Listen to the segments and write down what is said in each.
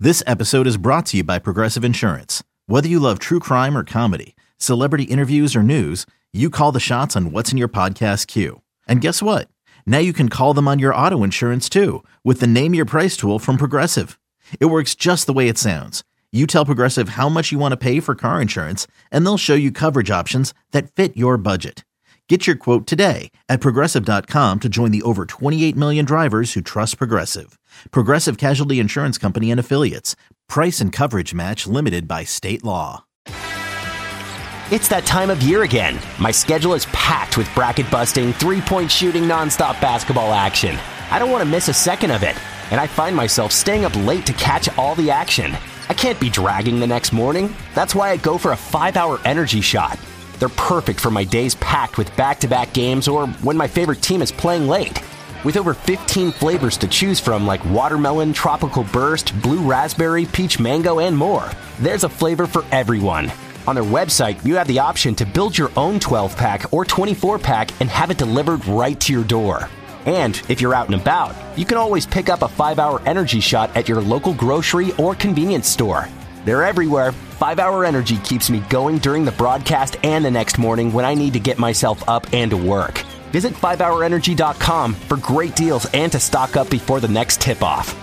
This episode is brought to you by Progressive Insurance. Whether you love true crime or comedy, celebrity interviews or news, you call the shots on what's in your podcast queue. And guess what? Now you can call them on your auto insurance too with the Name Your Price tool from Progressive. It works just the way it sounds. You tell Progressive how much you want to pay for car insurance, and they'll show you coverage options that fit your budget. Get your quote today at Progressive.com to join the over 28 million drivers who trust Progressive. Progressive Casualty Insurance Company and Affiliates. Price and coverage match limited by state law. It's that time of year again. My schedule is packed with bracket-busting, three-point shooting, nonstop basketball action. I don't want to miss a second of it, and I find myself staying up late to catch all the action. I can't be dragging the next morning. That's why I go for a 5-hour energy shot. They're perfect for my days packed with back-to-back games or when my favorite team is playing late. With over 15 flavors to choose from like watermelon, tropical burst, blue raspberry, peach mango, and more, there's a flavor for everyone. On their website, you have the option to build your own 12-pack or 24-pack and have it delivered right to your door. And if you're out and about, you can always pick up a 5-hour energy shot at your local grocery or convenience store. They're everywhere. 5-hour energy keeps me going during the broadcast and the next morning when I need to get myself up and to work. Visit 5hourenergy.com for great deals and to stock up before the next tip-off.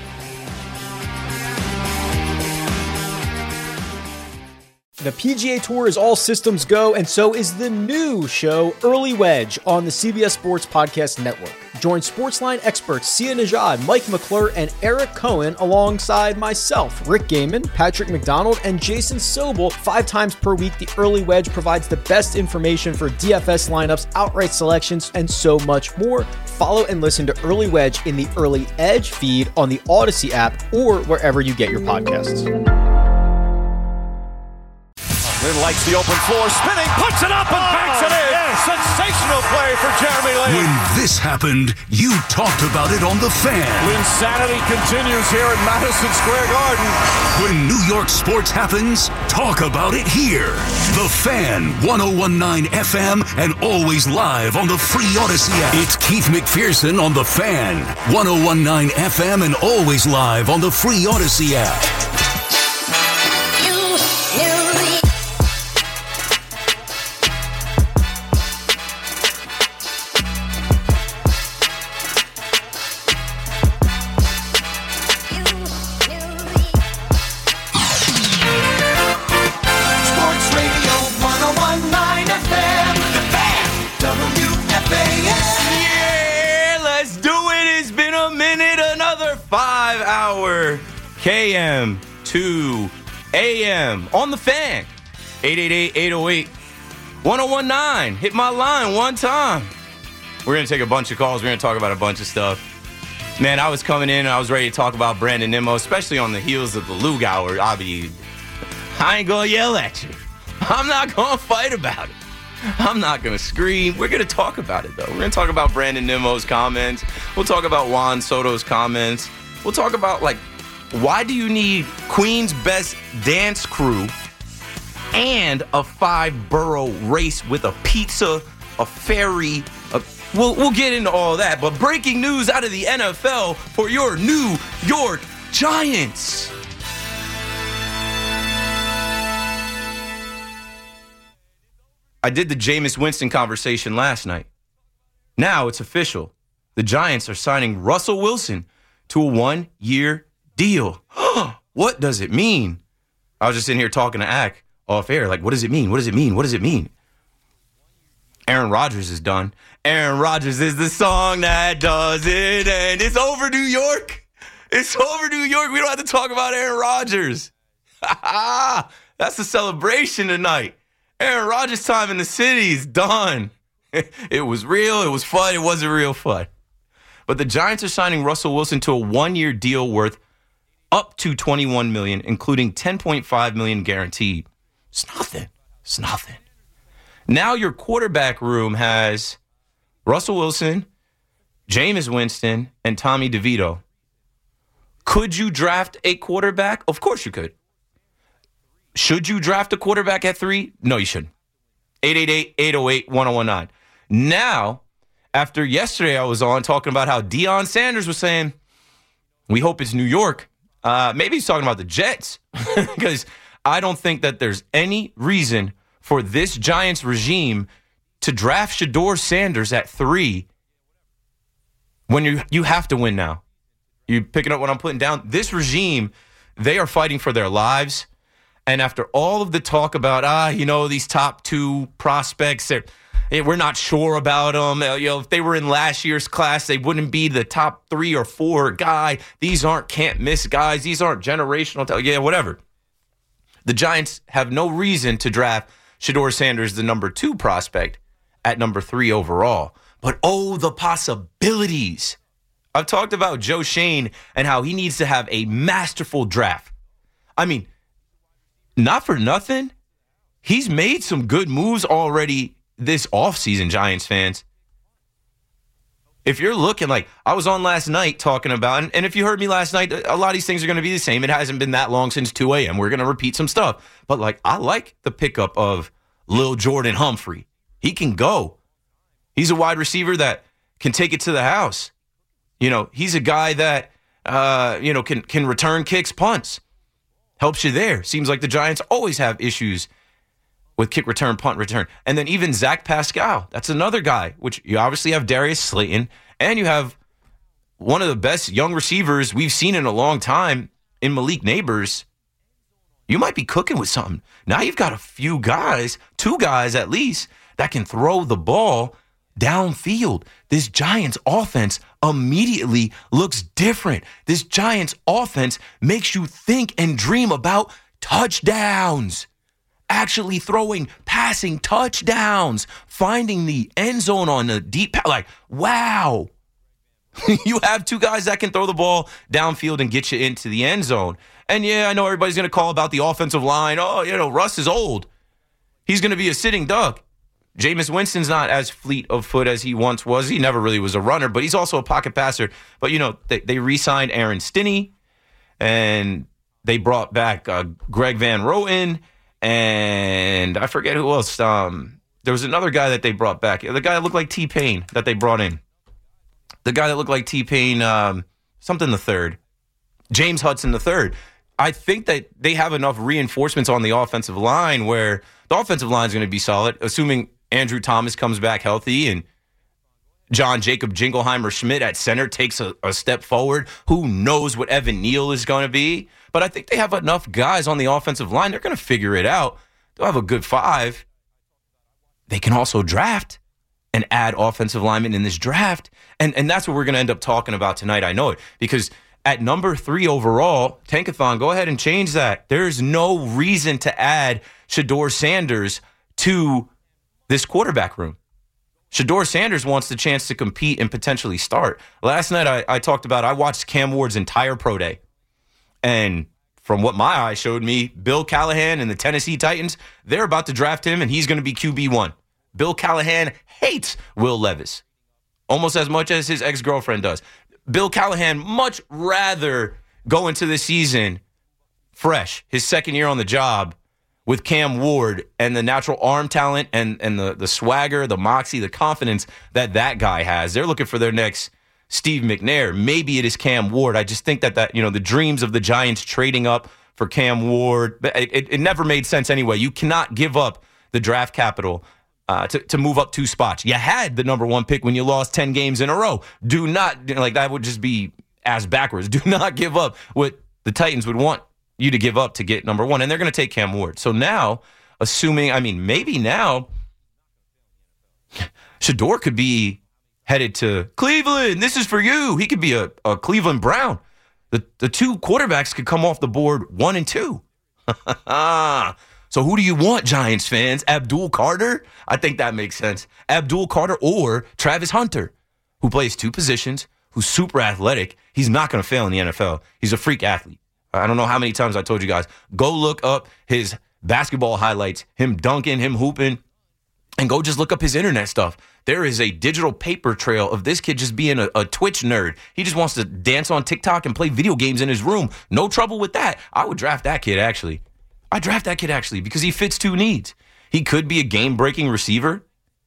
The PGA Tour is all systems go, and so is the new show, Early Wedge, on the CBS Sports Podcast Network. Join Sportsline experts Sia Nejad, Mike McClure, and Eric Cohen alongside myself, Rick Gaiman, Patrick McDonald, and Jason Sobel 5 times per week. The Early Wedge provides the best information for DFS lineups, outright selections, and so much more. Follow and listen to Early Wedge in the Early Edge feed on the Odyssey app or wherever you get your podcasts. Lynn likes the open floor, spinning, puts it up and banks it in. Yes. Sensational play for Jeremy Lin. When this happened, you talked about it on The Fan. Lynn's sanity continues here at Madison Square Garden. When New York sports happens, talk about it here. The Fan, 101.9 FM, and always live on the free Odyssey app. It's Keith McPherson on The Fan, 101.9 FM, and always live on the free Odyssey app. KM to AM on The Fan. 888-808-1019. Hit my line one time. We're going to take a bunch of calls. We're going to talk about a bunch of stuff. Man, I was coming in and I was ready to talk about Brandon Nimmo, especially on the heels of the Lug Hour. I ain't going to yell at you. I'm not going to fight about it. I'm not going to scream. We're going to talk about it, though. We're going to talk about Brandon Nimmo's comments. We'll talk about Juan Soto's comments. We'll talk about, why do you need Queen's Best Dance Crew and a 5-borough race with a pizza, a ferry? We'll get into all that. But breaking news out of the NFL for your New York Giants. I did the Jameis Winston conversation last night. Now it's official. The Giants are signing Russell Wilson to a 1-year deal. What does it mean? I was just in here talking to Ack off air. What does it mean? What does it mean? What does it mean? Aaron Rodgers is done. Aaron Rodgers is the song that does it, and it's over, New York. It's over, New York. We don't have to talk about Aaron Rodgers. That's the celebration tonight. Aaron Rodgers' time in the city is done. It was real. It was fun. It wasn't real fun. But the Giants are signing Russell Wilson to a 1-year deal worth up to $21 million, including $10.5 million guaranteed. It's nothing. It's nothing. Now your quarterback room has Russell Wilson, Jameis Winston, and Tommy DeVito. Could you draft a quarterback? Of course you could. Should you draft a quarterback at 3? No, you shouldn't. 888-808-1019. Now, after yesterday I was on talking about how Deion Sanders was saying, we hope it's New York. Maybe he's talking about the Jets because I don't think that there's any reason for this Giants regime to draft Shedeur Sanders at 3 when you have to win now. You picking up what I'm putting down? This regime, they are fighting for their lives. And after all of the talk about, these top 2 prospects, we're not sure about them. If they were in last year's class, they wouldn't be the top 3 or 4 guy. These aren't can't-miss guys. These aren't generational. Whatever. The Giants have no reason to draft Shedeur Sanders, the number 2 prospect, at number 3 overall. But, the possibilities. I've talked about Joe Schoen and how he needs to have a masterful draft. I mean, not for nothing, he's made some good moves already this offseason, Giants fans. If you're looking I was on last night talking about, and if you heard me last night, a lot of these things are going to be the same. It hasn't been that long since 2 a.m. We're going to repeat some stuff. But, I like the pickup of Lil Jordan Humphrey. He can go. He's a wide receiver that can take it to the house. He's a guy that, can return kicks, punts. Helps you there. Seems like the Giants always have issues with kick return, punt return. And then even Zach Pascal, that's another guy, which you obviously have Darius Slayton, and you have one of the best young receivers we've seen in a long time in Malik Neighbors. You might be cooking with something. Now you've got a few guys, 2 guys at least, that can throw the ball downfield. This Giants offense immediately looks different. This Giants offense makes you think and dream about touchdowns. Actually throwing, passing touchdowns, finding the end zone on the deep pass. Wow. You have 2 guys that can throw the ball downfield and get you into the end zone. And yeah, I know everybody's going to call about the offensive line. Russ is old. He's going to be a sitting duck. Jameis Winston's not as fleet of foot as he once was. He never really was a runner, but he's also a pocket passer. But, they re-signed Aaron Stinney, and they brought back Greg Van Roten, and I forget who else. There was another guy that they brought back. The guy that looked like T-Pain that they brought in. The guy that looked like T-Pain, something the third. James Hudson the third. I think that they have enough reinforcements on the offensive line where the offensive line is going to be solid, assuming Andrew Thomas comes back healthy and John Jacob Jingleheimer Schmidt at center takes a step forward. Who knows what Evan Neal is going to be? But I think they have enough guys on the offensive line. They're going to figure it out. They'll have a good 5. They can also draft and add offensive linemen in this draft. And that's what we're going to end up talking about tonight. I know it. Because at number 3 overall, Tankathon, go ahead and change that. There's no reason to add Shedeur Sanders to this quarterback room. Shedeur Sanders wants the chance to compete and potentially start. Last night I talked about, I watched Cam Ward's entire pro day. And from what my eyes showed me, Bill Callahan and the Tennessee Titans, they're about to draft him and he's going to be QB1. Bill Callahan hates Will Levis almost as much as his ex-girlfriend does. Bill Callahan much rather go into the season fresh, his second year on the job, with Cam Ward and the natural arm talent and the swagger, the moxie, the confidence that guy has. They're looking for their next Steve McNair. Maybe it is Cam Ward. I just think that the dreams of the Giants trading up for Cam Ward, it never made sense anyway. You cannot give up the draft capital to move up 2 spots. You had the number 1 pick when you lost 10 games in a row. Do not, that would just be ass backwards. Do not give up what the Titans would want you to give up to get number 1. And they're going to take Cam Ward. So now, maybe now, Shedeur could be headed to Cleveland. This is for you. He could be a Cleveland Brown. The 2 quarterbacks could come off the board 1 and 2. So who do you want, Giants fans? Abdul Carter? I think that makes sense. Abdul Carter or Travis Hunter, who plays 2 positions, who's super athletic. He's not going to fail in the NFL. He's a freak athlete. I don't know how many times I told you guys. Go look up his basketball highlights, him dunking, him hooping, and go just look up his internet stuff. There is a digital paper trail of this kid just being a Twitch nerd. He just wants to dance on TikTok and play video games in his room. No trouble with that. I would draft that kid, actually. I'd draft that kid, actually, because he fits 2 needs. He could be a game-breaking receiver,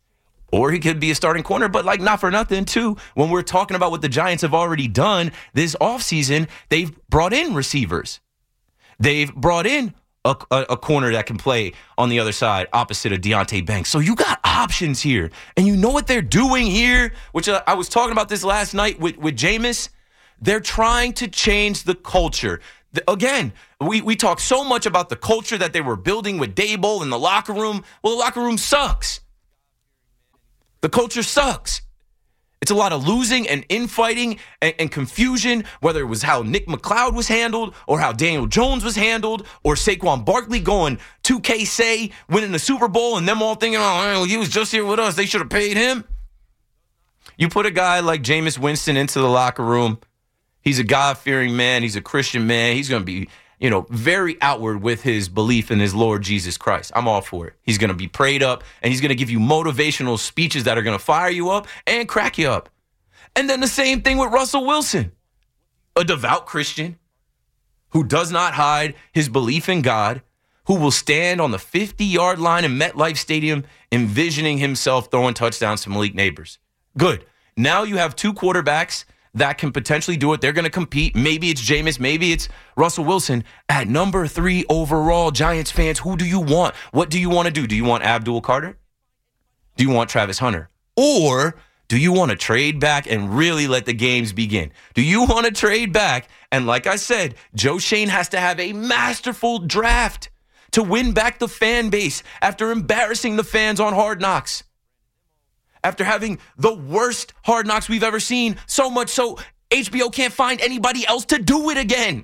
Or he could be a starting corner, but like not for nothing, too. When we're talking about what the Giants have already done this offseason, they've brought in receivers. They've brought in a corner that can play on the other side opposite of Deonte Banks. So you got options here. And you know what they're doing here, which I was talking about this last night with Jameis? They're trying to change the culture. Again, we talk so much about the culture that they were building with Daboll in the locker room. Well, the locker room sucks. The culture sucks. It's a lot of losing and infighting and confusion, whether it was how Nick McLeod was handled or how Daniel Jones was handled or Saquon Barkley going 2K say, winning the Super Bowl and them all thinking, oh, he was just here with us. They should have paid him. You put a guy like Jameis Winston into the locker room. He's a God-fearing man. He's a Christian man. He's going to be, very outward with his belief in his Lord Jesus Christ. I'm all for it. He's going to be prayed up, and he's going to give you motivational speeches that are going to fire you up and crack you up. And then the same thing with Russell Wilson, a devout Christian who does not hide his belief in God, who will stand on the 50-yard line in MetLife Stadium envisioning himself throwing touchdowns to Malik Neighbors. Good. Now you have two quarterbacks that can potentially do it. They're going to compete. Maybe it's Jameis. Maybe it's Russell Wilson. At number 3 overall, Giants fans, who do you want? What do you want to do? Do you want Abdul Carter? Do you want Travis Hunter? Or do you want to trade back and really let the games begin? Do you want to trade back? And like I said, Joe Schoen has to have a masterful draft to win back the fan base after embarrassing the fans on Hard Knocks. After having the worst Hard Knocks we've ever seen, so much so HBO can't find anybody else to do it again.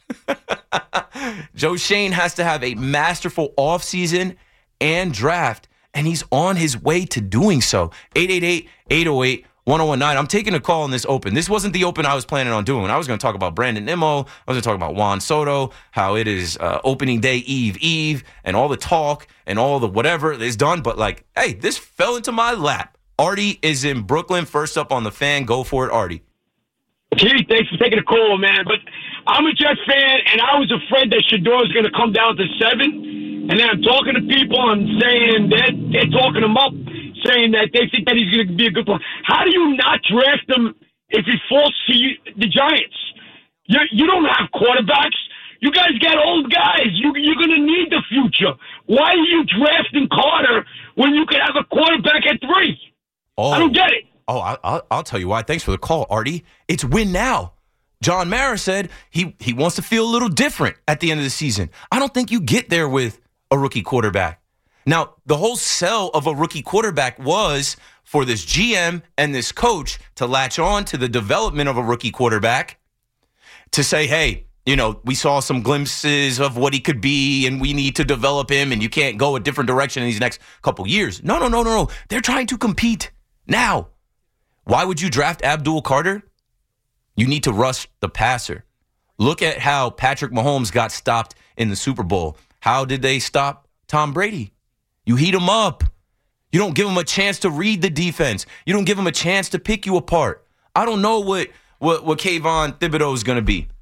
Joe Schoen has to have a masterful offseason and draft, and he's on his way to doing so. 888-808-1019. I'm taking a call in this open. This wasn't the open I was planning on doing. I was going to talk about Brandon Nimmo. I was going to talk about Juan Soto, how it is opening day eve, and all the talk and all the whatever is done. But hey, this fell into my lap. Artie is in Brooklyn. First up on the Fan. Go for it, Artie. Keith, thanks for taking the call, man. But I'm a Jets fan, and I was afraid that Shedeur was going to come down to 7. And then I'm talking to people and saying they're talking him up, saying that they think that he's going to be a good player. How do you not draft him if he falls to the Giants? You don't have quarterbacks. You guys got old guys. You're going to need the future. Why are you drafting Carter when you could have a quarterback at 3? I don't get it. I'll tell you why. Thanks for the call, Artie. It's win now. John Mara said he wants to feel a little different at the end of the season. I don't think you get there with a rookie quarterback. Now, the whole sell of a rookie quarterback was for this GM and this coach to latch on to the development of a rookie quarterback to say, hey, we saw some glimpses of what he could be and we need to develop him and you can't go a different direction in these next couple years. No. They're trying to compete now. Why would you draft Abdul Carter? You need to rush the passer. Look at how Patrick Mahomes got stopped in the Super Bowl. How did they stop Tom Brady? You heat him up. You don't give him a chance to read the defense. You don't give him a chance to pick you apart. I don't know what Kayvon Thibodeau is going to be.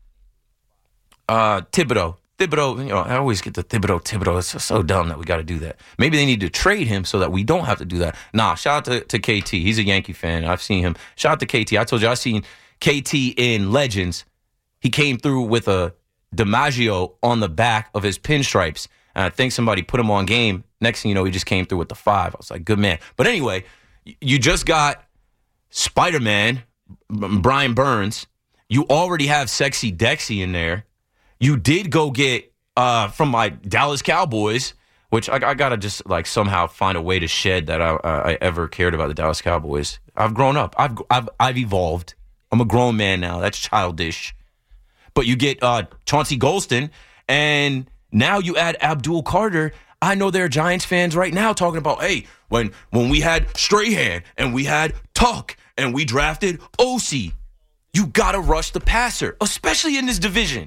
Thibodeau, I always get the Thibodeau. It's so dumb that we got to do that. Maybe they need to trade him so that we don't have to do that. Nah, shout out to KT. He's a Yankee fan. I've seen him. Shout out to KT. I told you I've seen KT in Legends. He came through with a DiMaggio on the back of his pinstripes. And I think somebody put him on game. Next thing you know, he just came through with the 5. I was like, good man. But anyway, you just got Spider-Man, Brian Burns. You already have Sexy Dexy in there. You did go get from my Dallas Cowboys, which I got to just somehow find a way to shed that I ever cared about the Dallas Cowboys. I've grown up. I've evolved. I'm a grown man now. That's childish. But you get Chauncey Golston, and now you add Abdul Carter. I know there are Giants fans right now talking about, hey, when we had Strahan and we had Tuck and we drafted Osi, you got to rush the passer, especially in this division.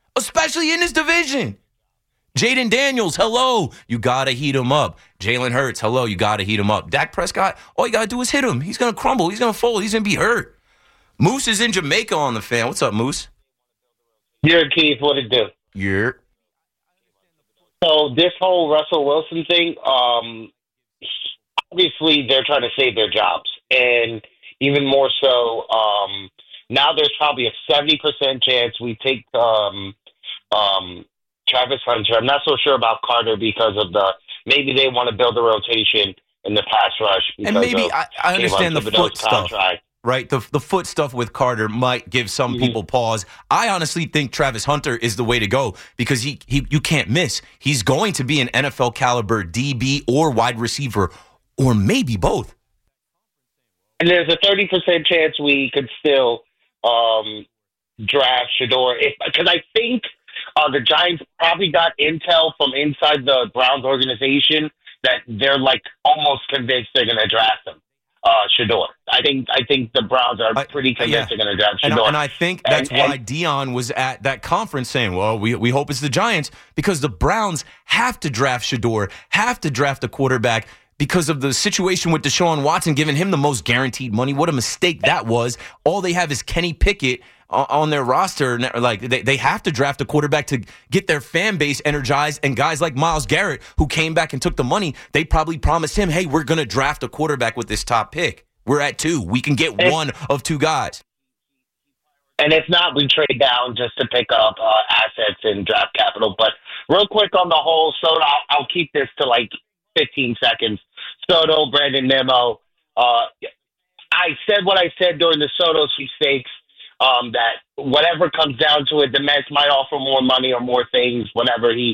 Jaden Daniels, hello. You got to heat him up. Jalen Hurts, hello. You got to heat him up. Dak Prescott, all you got to do is hit him. He's going to crumble. He's going to fold. He's going to be hurt. Moose is in Jamaica on the Fan. What's up, Moose? Yeah, Keith, what it do? Yeah. So this whole Russell Wilson thing, obviously they're trying to save their jobs. And even more so, now there's probably a 70% chance we take Travis Hunter. I'm not so sure about Carter because of maybe they want to build a rotation in the pass rush. And maybe I understand the foot stuff, right? The foot stuff with Carter might give some people pause. I honestly think Travis Hunter is the way to go because you can't miss. He's going to be an NFL caliber DB or wide receiver, or maybe both. And there's a 30% chance we could still draft Shedeur, because I think the Giants probably got intel from inside the Browns organization that they're like almost convinced they're going to draft him, Shedeur. I think the Browns are pretty convinced they're going to draft Shedeur. And I think that's why Dion was at that conference saying, well, we hope it's the Giants, because the Browns have to draft Shedeur, have to draft a quarterback because of the situation with Deshaun Watson, giving him the most guaranteed money. What a mistake that was. All they have is Kenny Pickett on their roster. Like they have to draft a quarterback to get their fan base energized. And guys like Myles Garrett, who came back and took the money, they probably promised him, hey, we're going to draft a quarterback with this top pick. We're at 2. We can get one of 2 guys. And if not, we trade down just to pick up assets and draft capital. But real quick on the whole Soto, I'll keep this to like 15 seconds. Soto, Brandon Nimmo. I said what I said during the Soto sweepstakes, that whatever comes down to it, the Mets might offer more money or more things, whatever. He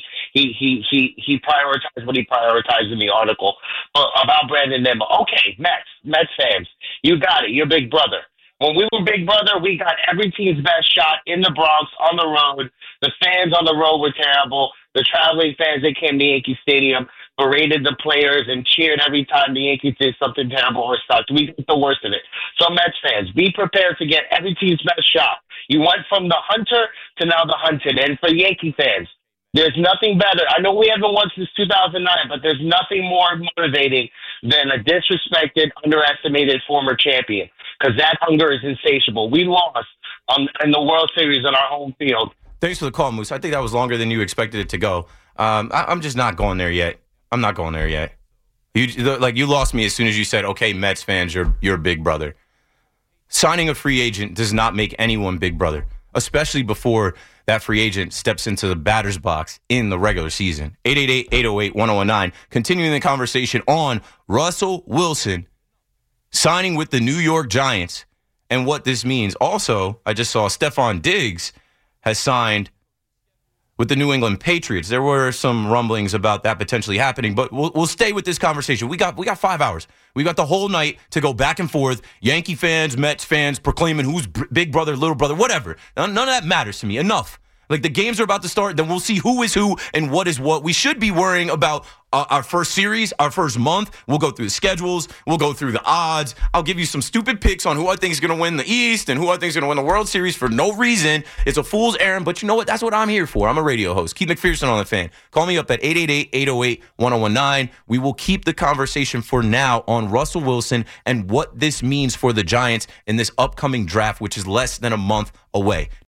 prioritized what he prioritized in the article. About Brandon Nimmo. Okay, Mets fans, you got it. You're big brother. When we were big brother, we got every team's best shot in the Bronx, on the road. The fans on the road were terrible. The traveling fans that came to Yankee Stadium berated the players and cheered every time the Yankees did something terrible or sucked. We got the worst of it. So Mets fans, be prepared to get every team's best shot. You went from the hunter to now the hunted. And for Yankee fans, there's nothing better. I know we haven't won since 2009, but there's nothing more motivating than a disrespected, underestimated former champion, because that hunger is insatiable. We lost in the World Series on our home field. Thanks for the call, Moose. I think that was longer than you expected it to go. I'm just not going there yet. I'm not going there yet. You lost me as soon as you said, okay, Mets fans, you're big brother. Signing a free agent does not make anyone big brother, especially before that free agent steps into the batter's box in the regular season. 888-808-1019. Continuing the conversation on Russell Wilson signing with the New York Giants and what this means. Also, I just saw Stephon Diggs has signed with the New England Patriots. There were some rumblings about that potentially happening, but we'll stay with this conversation. We got 5 hours. We got the whole night to go back and forth. Yankee fans, Mets fans proclaiming who's big brother, little brother, whatever. None of that matters to me. Enough. Like, the games are about to start, then we'll see who is who and what is what. We should be worrying about our first series, our first month. We'll go through the schedules. We'll go through the odds. I'll give you some stupid picks on who I think is going to win the East and who I think is going to win the World Series for no reason. It's a fool's errand, but you know what? That's what I'm here for. I'm a radio host. Keith McPherson on the Fan. Call me up at 888-808-1019. We will keep the conversation for now on Russell Wilson and what this means for the Giants in this upcoming draft, which is less than a month away.